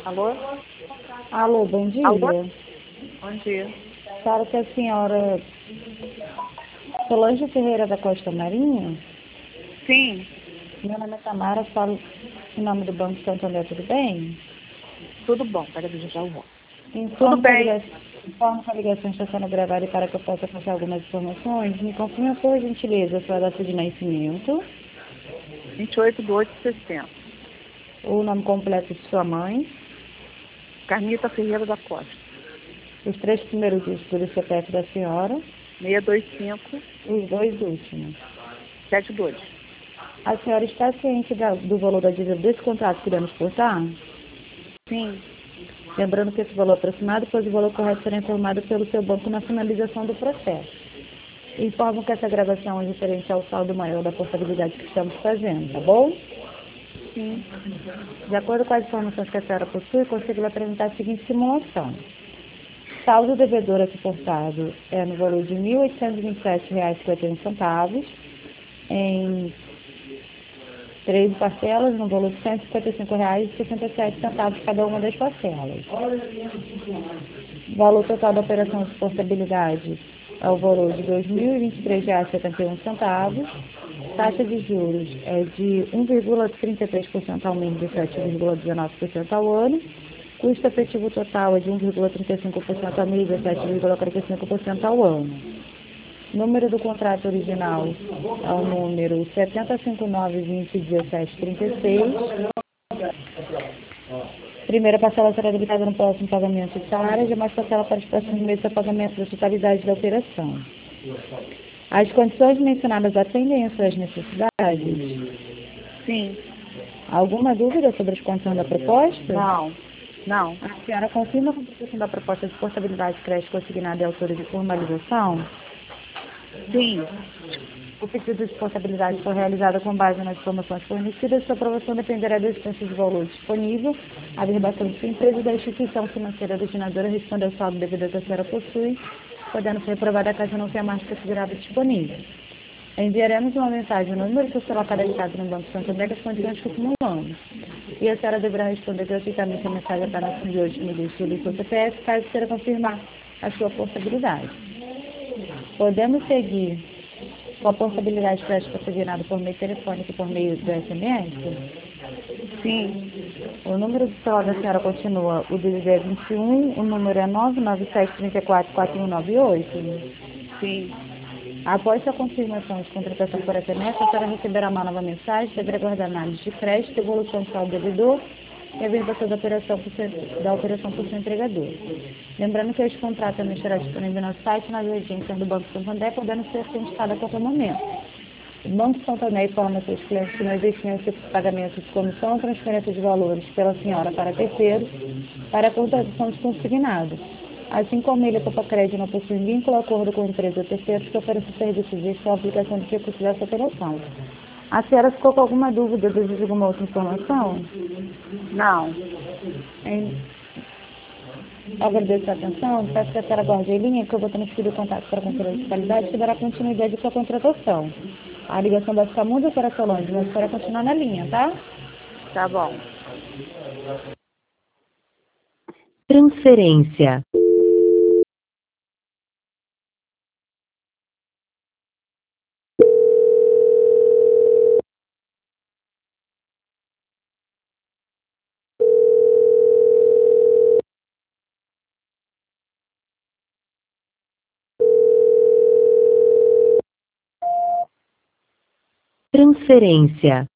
Alô? Alô, bom dia. Alô? Bom dia. Fala que a senhora Solange Ferreira da Costa Marinho. Sim, Meu nome é Tamara, falo em nome do Banco Santander, tudo bem? tudo bom. Peraí, já volto. Informo que bem. a ligação está sendo gravada e para que eu possa passar algumas informações, me confirma por gentileza a sua data de nascimento, 28/8/60. o nome completo de sua mãe, Carmita Ferreira da Costa. os 3 primeiros dígitos do CPF da senhora, 625 os 2 últimos. 72. A senhora está ciente do valor da dívida desse contrato que iremos cortar? Sim, Lembrando que esse valor aproximado, pois o valor correto será informado pelo seu banco na finalização do processo. Informo que essa gravação é referente ao saldo maior da portabilidade que estamos fazendo, tá bom? sim. De acordo com as informações que a senhora possui, consigo lhe apresentar a seguinte simulação. Saldo devedor a suportado é no valor de R$ 1.827,51, em 13 parcelas, no valor de R$ 155,67 cada uma das parcelas. O valor total da operação de portabilidade é o valor de R$ 2.023,71. Taxa de juros é de 1,33% ao mês e 7,19% ao ano. Custo efetivo total é de 1,35% ao mês e 7,45% ao ano. Número do contrato original é o número 7059201736. Primeira parcela será debitada no próximo pagamento de salário, demais parcela para os próximos meses a pagamento da totalidade da operação. As condições mencionadas atendem às suas necessidades? Sim. Alguma dúvida sobre as condições da proposta? Não. A senhora confirma a composição da proposta de portabilidade de crédito consignada e autora de formalização? Sim, O pedido de portabilidade foi realizado com base nas informações fornecidas. Sua aprovação dependerá da existência de valor disponível, a verbação de sua empresa e da instituição financeira destinadora responder ao saldo devido que a senhora possui, podendo ser aprovada caso não tenha mais considerado disponível. Enviaremos uma mensagem no número social cadastrado no Banco Santander com as condições que simulamos. E a senhora deverá responder gratuitamente a mensagem apenas de hoje no início do seu CPF, caso queira confirmar a sua portabilidade. Podemos seguir com a portabilidade de crédito consignado por meio telefônico e por meio do SMS? sim. O número do celular da senhora continua o DDD é 21, o número é 997344198. Sim. Após sua confirmação de contratação por SMS, a senhora receberá uma nova mensagem, deverá aguardar análise de crédito, devolução do saldo devedor e a verbação da operação por seu entregador. Lembrando que este contrato também estará disponível no site e nas agências do Banco Santander, podendo ser solicitado a qualquer momento. O Banco Santander informa seus clientes que não existem os tipos de pagamento de comissão ou transferência de valores pela senhora para terceiros para a contratação de consignado. Assim como ele, a Crédito, não possui vínculo, acordo com empresa ou terceiros que ofereçam serviços de gestão ou aplicação de recursos dessa operação. A senhora ficou com alguma dúvida, deseja alguma outra informação? Não. Agradeço a atenção, peço que a senhora guarde em linha, que eu vou transferir o contato para a controle de qualidade que dará continuidade com a contratação. A ligação vai ficar muda para a Solange, mas para continuar na linha, tá? Tá bom. Transferência. Transferência.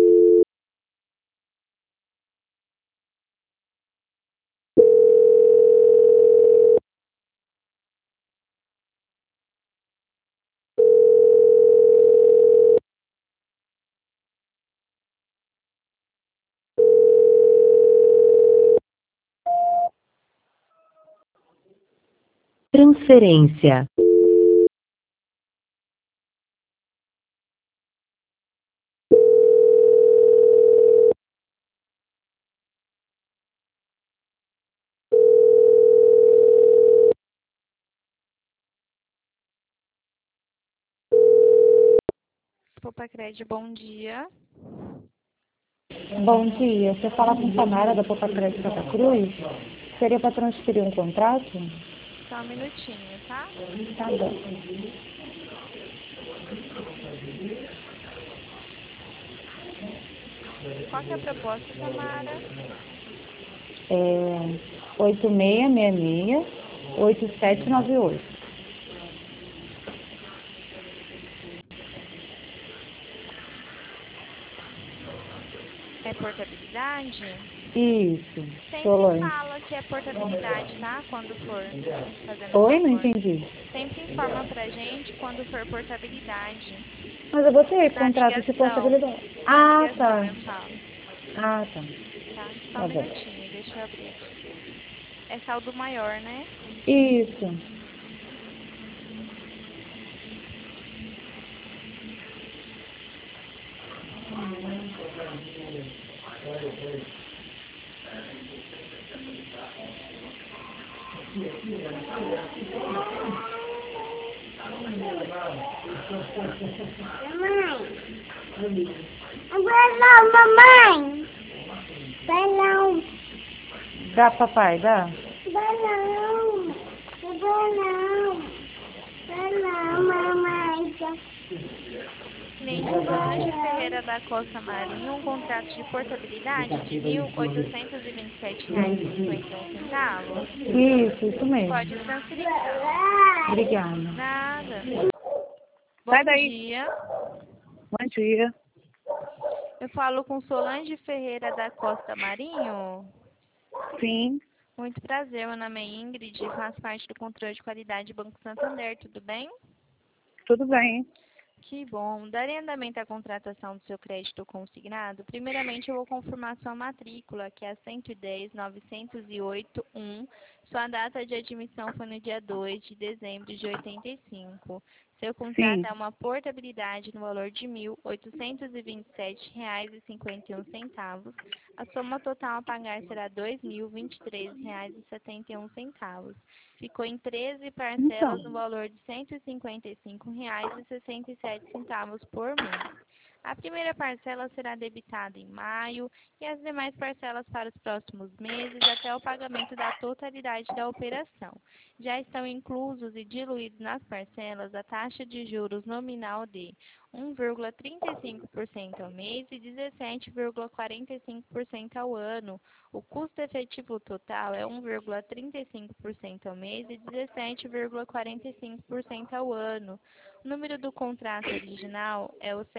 Transferência. Popacred, bom dia. Bom dia. Você fala com Samara da Poupa Crédito Santa Cruz? Seria para transferir um contrato? Só um minutinho, tá? Tá bom. Qual que é a proposta, Samara? 8666-8798. É portabilidade? Isso, Sempre Solange. fala que é portabilidade, tá? Quando for fazendo o Oi, não favor. entendi. Sempre informa pra gente quando for portabilidade. Mas eu botei Na contrato de ligação. portabilidade. Na Ah, ligação tá. eu falo. Ah, tá. Tá? Só um Tá bom. minutinho, deixa eu abrir aqui. É saldo maior, né? Isso. Balão, mamãe. Balão. Dá, papai, dá? Balão. Balão. Balão, mamãe. Cliente Solange Ferreira da Costa Marinho, um contrato de portabilidade de R$ 1.827,51. Isso mesmo. Pode transferir. Obrigada. Nada. Sai Bom daí. dia. Bom dia. Eu falo com Solange Ferreira da Costa Marinho. Sim, Muito prazer, meu nome é Ingrid, faço parte do controle de qualidade do Banco Santander, tudo bem? tudo bem. Que bom. Darei andamento à contratação do seu crédito consignado. Primeiramente, eu vou confirmar sua matrícula, que é a 110.908.1. Sua data de admissão foi no dia 2 de dezembro de 85. Seu contrato Sim. é uma portabilidade no valor de R$ 1.827,51. A soma total a pagar será R$ 2.023,71. Ficou em 13 Então, parcelas no valor de R$ 155,67 por mês. A primeira parcela será debitada em maio e as demais parcelas para os próximos meses até o pagamento da totalidade da operação. Já estão inclusos e diluídos nas parcelas a taxa de juros nominal de 1,35% ao mês e 17,45% ao ano. O custo efetivo total é 1,35% ao mês e 17,45% ao ano. O número do contrato original é o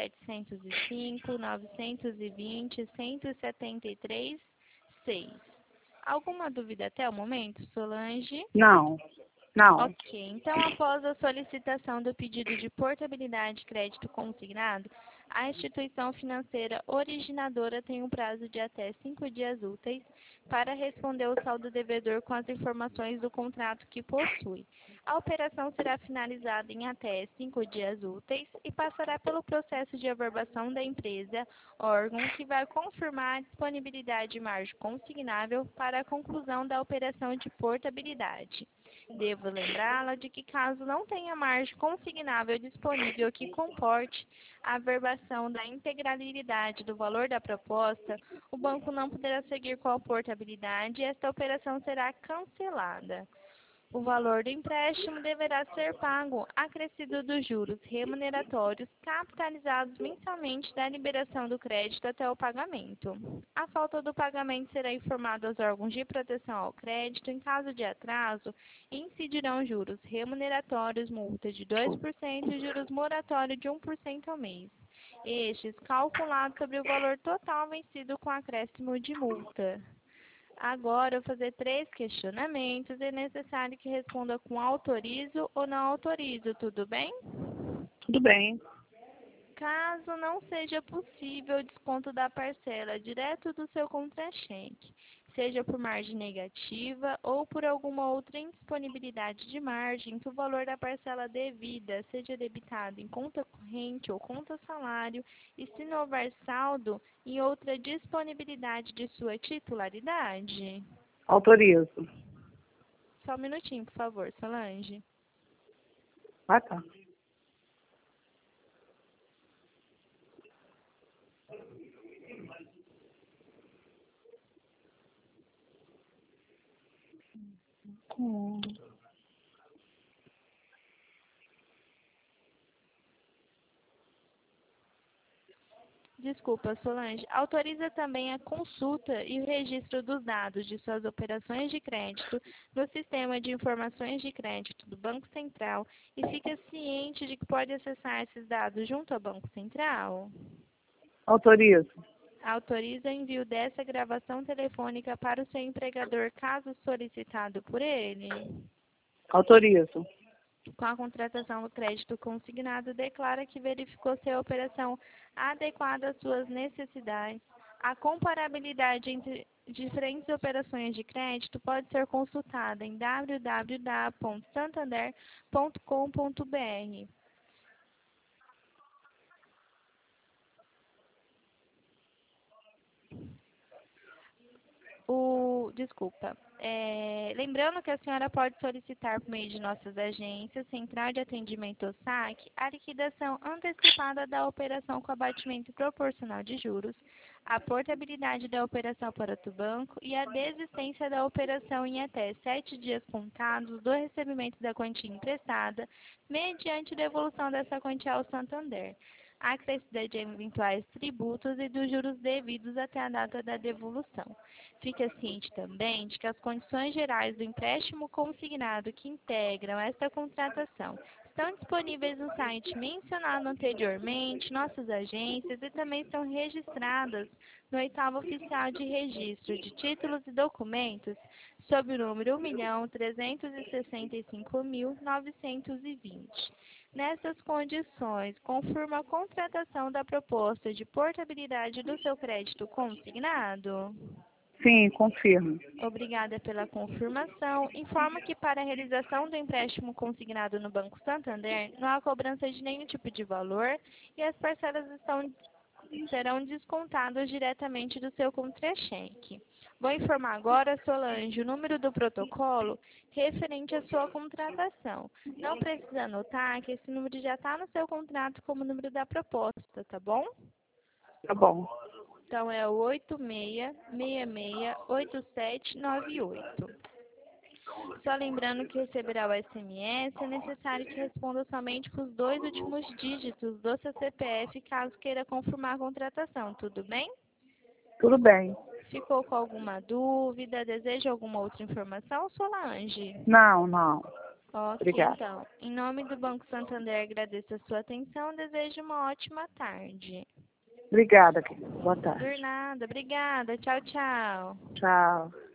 705.920.173.6. Alguma dúvida até o momento, Solange? não, não. Ok, então após a solicitação do pedido de portabilidade de crédito consignado, a instituição financeira originadora tem um prazo de até 5 dias úteis para responder ao saldo devedor com as informações do contrato que possui. A operação será finalizada em até 5 dias úteis e passará pelo processo de averbação da empresa, órgão que vai confirmar a disponibilidade de margem consignável para a conclusão da operação de portabilidade. Devo lembrá-la de que, caso não tenha margem consignável disponível que comporte a averbação da integralidade do valor da proposta, o banco não poderá seguir com a portabilidade e esta operação será cancelada. O valor do empréstimo deverá ser pago acrescido dos juros remuneratórios capitalizados mensalmente da liberação do crédito até o pagamento. A falta do pagamento será informada aos órgãos de proteção ao crédito. Em caso de atraso, incidirão juros remuneratórios, multa de 2% e juros moratórios de 1% ao mês. Estes calculados sobre o valor total vencido com acréscimo de multa. Agora, eu vou fazer 3 questionamentos. É necessário que responda com autorizo ou não autorizo, tudo bem? Tudo bem. Caso não seja possível o desconto da parcela direto do seu contra-cheque, seja por margem negativa ou por alguma outra indisponibilidade de margem, que o valor da parcela devida seja debitado em conta corrente ou conta salário e, se não houver saldo, em outra disponibilidade de sua titularidade. Autorizo. Só um minutinho, por favor, Solange. Ah, tá. Hum. Desculpa, Solange. Autoriza também a consulta e o registro dos dados de suas operações de crédito no Sistema de Informações de Crédito do Banco Central e fica ciente de que pode acessar esses dados junto ao Banco Central? Autorizo. Autoriza o envio dessa gravação telefônica para o seu empregador caso solicitado por ele? Autorizo. Com a contratação do crédito consignado, declara que verificou se a operação adequada às suas necessidades. A comparabilidade entre diferentes operações de crédito pode ser consultada em www.santander.com.br. Lembrando que a senhora pode solicitar por meio de nossas agências, Central de Atendimento ou SAC, a liquidação antecipada da operação com abatimento proporcional de juros, a portabilidade da operação para outro banco e a desistência da operação em até 7 dias contados do recebimento da quantia emprestada, mediante devolução dessa quantia ao Santander, acrescida de eventuais tributos e dos juros devidos até a data da devolução. Fica ciente também de que as condições gerais do empréstimo consignado que integram esta contratação estão disponíveis no site mencionado anteriormente, nossas agências, e também estão registradas no 8º Oficial de Registro de Títulos e Documentos, sob o número 1.365.920. Nessas condições, confirma a contratação da proposta de portabilidade do seu crédito consignado? Sim, confirmo. Obrigada pela confirmação. Informa que para a realização do empréstimo consignado no Banco Santander, não há cobrança de nenhum tipo de valor e as parcelas serão descontadas diretamente do seu contra-cheque. Vou informar agora, Solange, o número do protocolo referente à sua contratação. Não precisa anotar que esse número já está no seu contrato como número da proposta, tá bom? Tá bom. Então, é o 86668798. Só lembrando que receberá o SMS, é necessário que responda somente com os 2 últimos dígitos do seu CPF, caso queira confirmar a contratação, tudo bem? Tudo bem. Ficou com alguma dúvida? Deseja alguma outra informação, Solange? Não, não. Ok, Obrigada. então. Em nome do Banco Santander, agradeço a sua atenção. Desejo uma ótima tarde. Obrigada, querida. Boa Por tarde. nada. Obrigada. Tchau, tchau. Tchau.